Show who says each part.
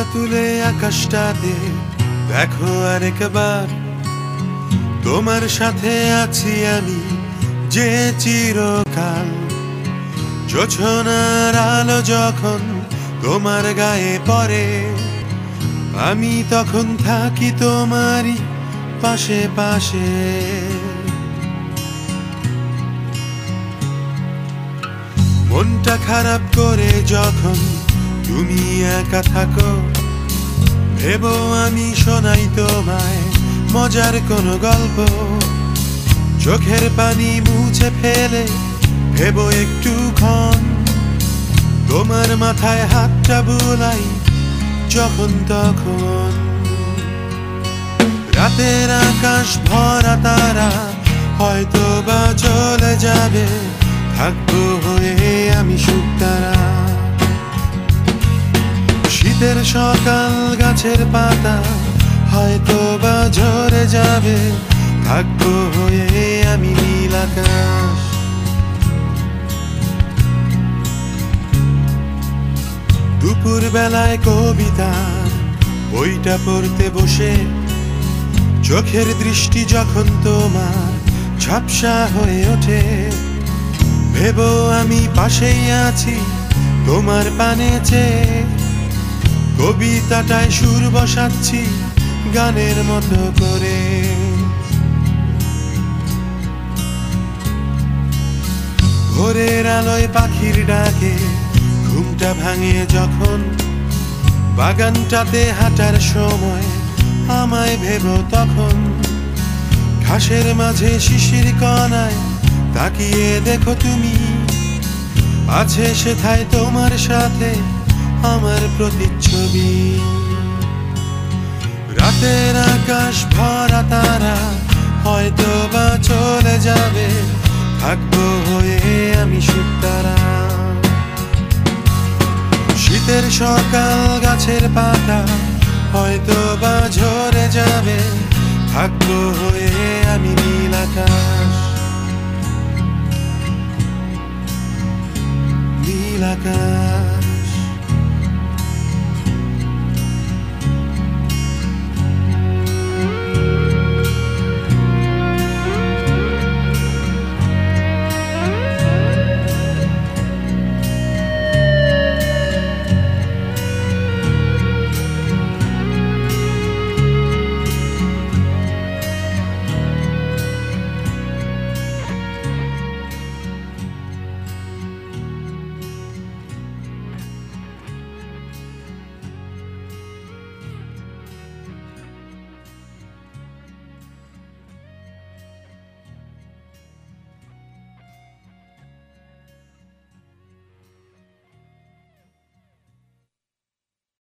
Speaker 1: চোখটা তুলে আকাশটাতে দেখো আরেকবার, তোমার সাথে আছি আমি যে চিরকাল। জোছনার আলো যখন তোমার গায়ে পড়ে, আমি তখন থাকি তোমারই পাশে পাশে। মনটা খারাপ করে যখন তুমি একা থাকো, ভেবো আমি শোনাই তোমায় মজার কোনো গল্প। চোখের পানি মুছে ফেলে ভেবো একটুক্ষণ, তোমার মাথায় হাতটা বুলাই যখন তখন। রাতের আকাশ ভরা তারা হয়তো বা চলে যাবে, থাকবো হয়ে আমি শুকতারা। শীতের সকাল গাছের পাতা হয়তো বা ঝরে যাবে, থাকবো হয়ে আমি নীল আকাশ। দুপুর বেলায় কবিতা বইটা পড়তে বসে, চোখের দৃষ্টি যখন তোমার ঝাপসা হয়ে ওঠে, ভেবো আমি পাশেই আছি তোমার পানে চেয়ে। কবিতাটায় সুর বসাচ্ছি গানের মতো করে। ভোরের আলোয় পাখির ডাকে ঘুমটা ভাঙে যখন, বাগানটাতে হাঁটার সময় আমায় ভেবো তখন। ঘাসের মাঝে শিশির কণায় তাকিয়ে দেখো তুমি, আছে সেথায় তোমার সাথে আমার প্রতিচ্ছবি। রাতের আকাশ ভরা তারা হয়তো বা চলে যাবে, থাকবো হয়ে আমি শুকতারা। শীতের সকাল গাছের পাতা হয়তো বা ঝরে যাবে, থাকবো হয়ে আমি নীল আকাশ, নীল আকাশ।